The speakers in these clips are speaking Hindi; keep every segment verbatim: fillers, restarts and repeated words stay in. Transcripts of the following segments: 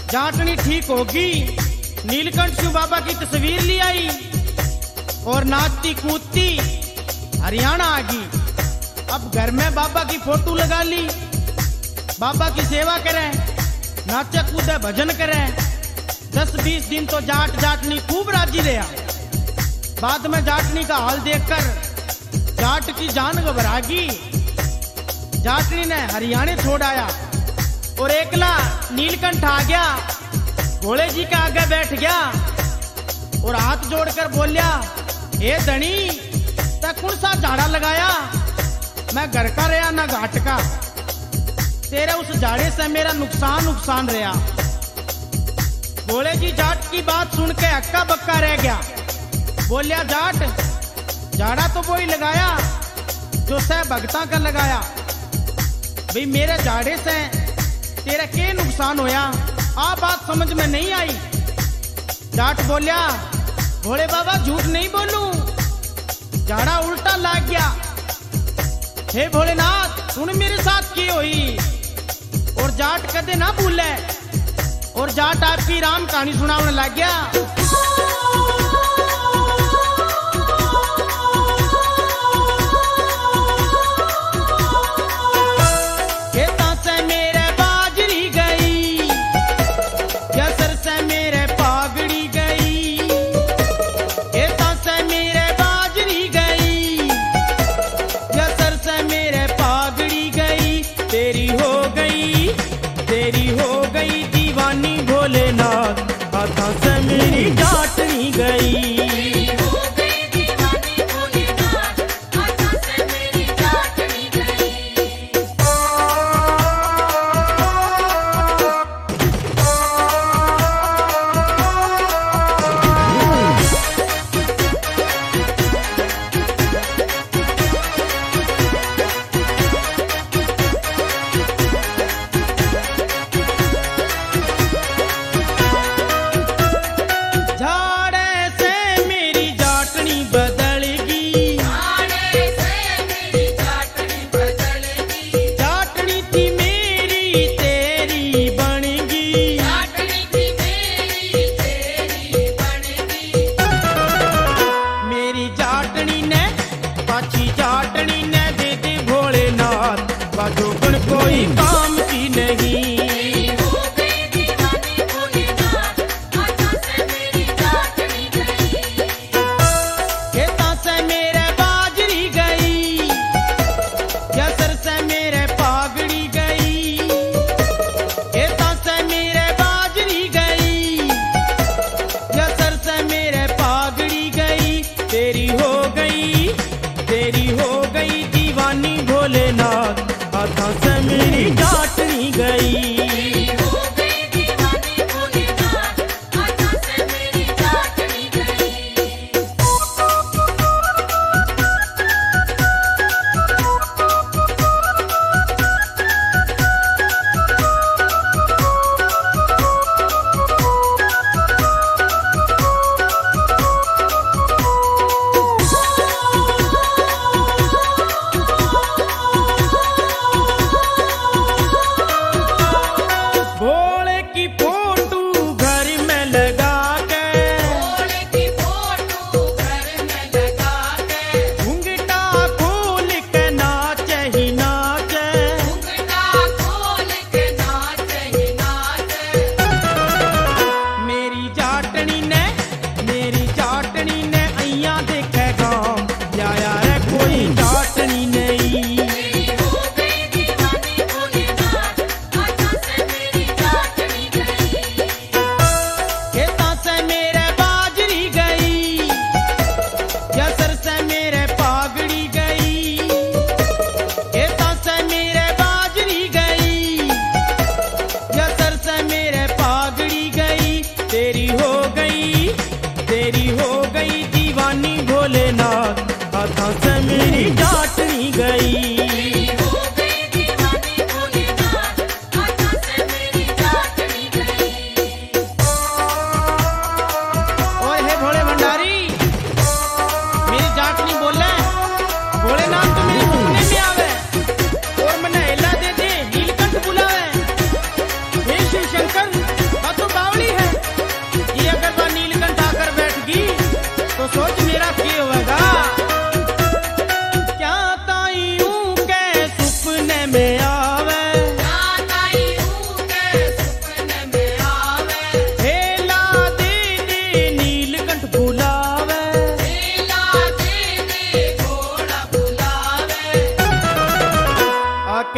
जाटनी ठीक होगी, नीलकंठ शिव बाबा की तस्वीर ले आई और नाचती कूदती हरियाणा आ गई। अब घर में बाबा की फोटो लगा ली, बाबा की सेवा करें, नाचे कूदे भजन करें। दस बीस दिन तो जाट जाटनी खूब राजी रहा। बाद में जाटनी का हाल देखकर जाट की जान घबरागी। जाटनी ने हरियाणे छोड़ आया और एकला नीलकंठ आ गया, भोले जी के आगे बैठ गया और हाथ जोड़कर बोलिया, हे धनी तै कौन सा झाड़ा लगाया? मैं घर का रहा ना घाट का, तेरे उस झाड़े से मेरा नुकसान नुकसान रहा। भोले जी जाट की बात सुन के हक्का बक्का रह गया। बोलिया, जाट झाड़ा तो वही लगाया जो सह भगता का लगाया, भाई मेरे झाड़े से तेरा क्या नुकसान होया? आ बात समझ में नहीं आई। जाट बोलिया, भोले बाबा झूठ नहीं बोलूं, झाड़ा उल्टा लाग गया। हे भोलेनाथ सुन मेरे साथ की हुई। और जाट कदे ना भूले और जाट आपकी राम कहानी सुनाने लग गया। तेरी हो गई दीवानी भोलेनाथ, हाथों से मेरी जाट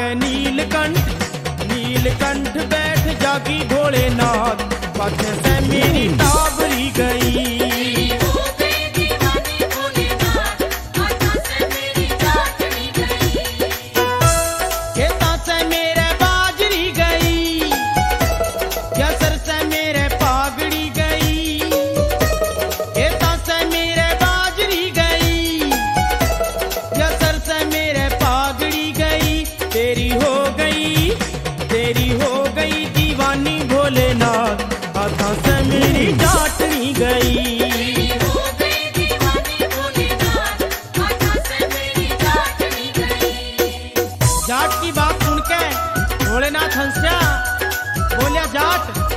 के नीलकंठ नीलकंठ बैठ जागी भोलेनाथ, पाछे से मेरी टाबरी गई। तेरी हो गई तेरी हो गई दीवानी भोलेनाथ, हाथों से मेरी जाटनी गई। तेरी हो गई दीवानी भोलेनाथ, हाथों से मेरी जाटनी गई। जाट की बात सुन के भोलेनाथ हंसा, बोलिया जाट